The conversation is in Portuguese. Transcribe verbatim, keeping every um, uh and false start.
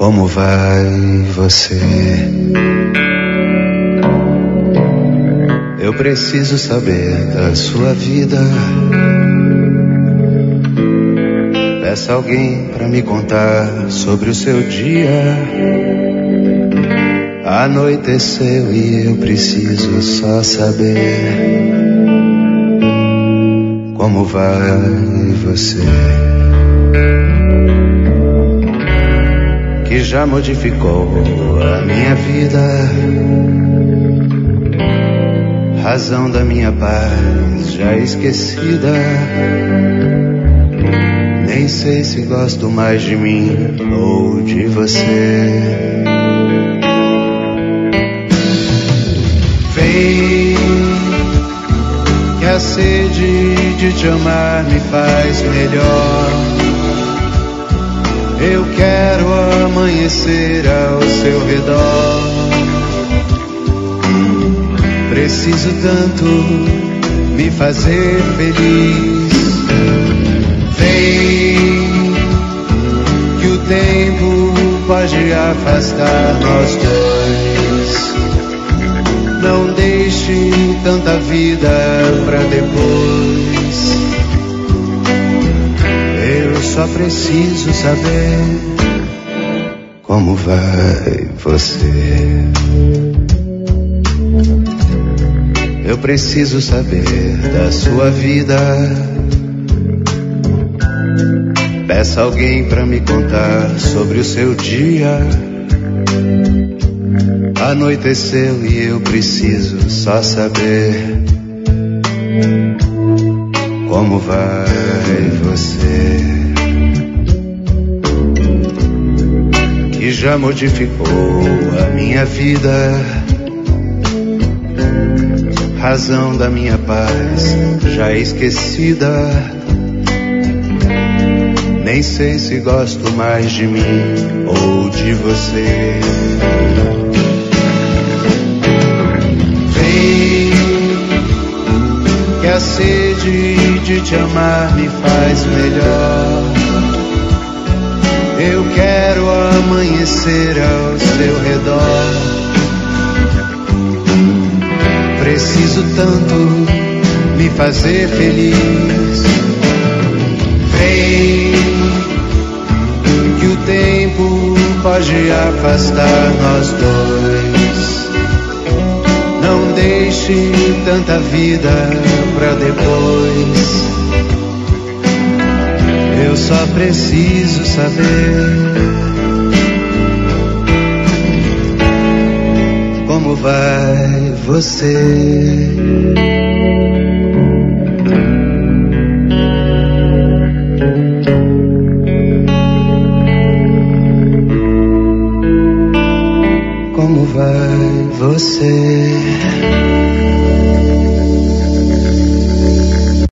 Como vai você? Eu preciso saber da sua vida. Peça alguém pra me contar sobre o seu dia. Anoiteceu e eu preciso só saber. Como vai você? Que já modificou a minha vida. Razão da minha paz já esquecida. Nem sei se gosto mais de mim ou de você. Vem, que a sede de te amar me faz melhor. Eu quero amanhecer ao seu redor. Preciso tanto me fazer feliz. Vem, que o tempo pode afastar nós dois. Não deixe tanta vida pra depois. Eu só preciso saber como vai você. Eu preciso saber da sua vida. Peça alguém pra me contar sobre o seu dia. Anoiteceu e eu preciso só saber como vai você. Que já modificou a minha vida. Razão da minha paz já esquecida. Nem sei se gosto mais de mim ou de você. Vem, que a sede de te amar me faz melhor. Eu quero amanhecer ao seu redor. Preciso tanto me fazer feliz. Vem, que o tempo pode afastar nós dois. Não deixe tanta vida pra depois. Eu só preciso saber como vai você. Como vai você?